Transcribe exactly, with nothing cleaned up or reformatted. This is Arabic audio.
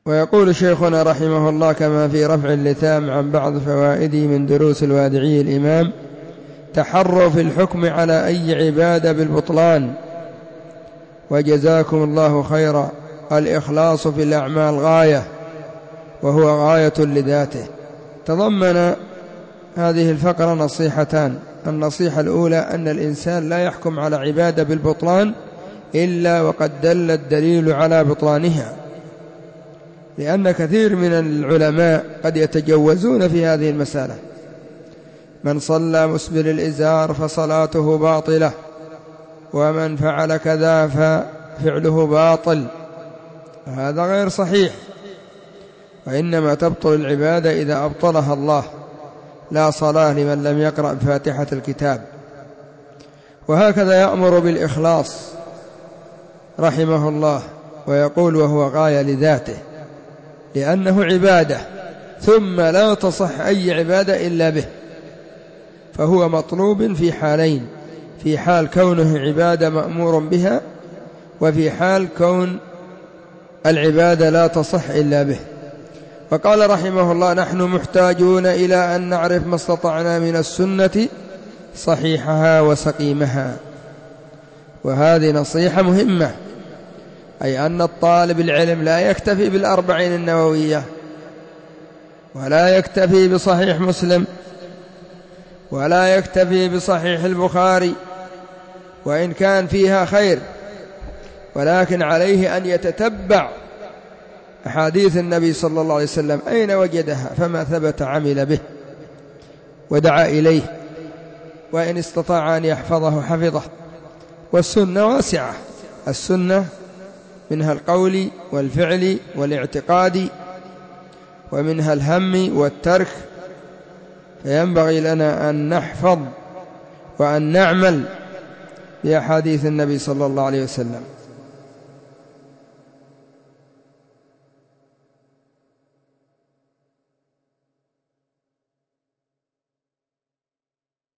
ويقول شيخنا رحمه الله كما في رفع اللثام عن بعض فوائده من دروس الوادعي الإمام: تحروا في الحكم على أي عبادة بالبطلان، وجزاكم الله خيرا. الإخلاص في الأعمال غاية، وهو غاية لذاته. تضمن هذه الفقرة نصيحتان: النصيحة الأولى أن الإنسان لا يحكم على عبادة بالبطلان إلا وقد دل الدليل على بطلانها، لأن كثير من العلماء قد يتجوزون في هذه المسألة: من صلى مسبل الإزار فصلاته باطلة، ومن فعل كذا ففعله باطل. هذا غير صحيح، وإنما تبطل العبادة إذا أبطلها الله، لا صلاة لمن لم يقرأ بفاتحة الكتاب. وهكذا يأمر بالإخلاص رحمه الله، ويقول وهو غاية لذاته، لأنه عبادة، ثم لا تصح أي عبادة إلا به، فهو مطلوب في حالين: في حال كونه عبادة مأمور بها، وفي حال كون العبادة لا تصح إلا به. فقال رحمه الله: نحن محتاجون إلى أن نعرف ما استطعنا من السنة صحيحها وسقيمها. وهذه نصيحة مهمة، أي أن الطالب العلم لا يكتفي بالأربعين النووية، ولا يكتفي بصحيح مسلم، ولا يكتفي بصحيح البخاري، وإن كان فيها خير، ولكن عليه أن يتتبع أحاديث النبي صلى الله عليه وسلم أين وجدها، فما ثبت عمل به ودعا إليه، وإن استطاع أن يحفظه حفظه. والسنة واسعة، السنة منها القول والفعل والاعتقاد، ومنها الهم والترك، فينبغي لنا أن نحفظ وأن نعمل بأحاديث النبي صلى الله عليه وسلم.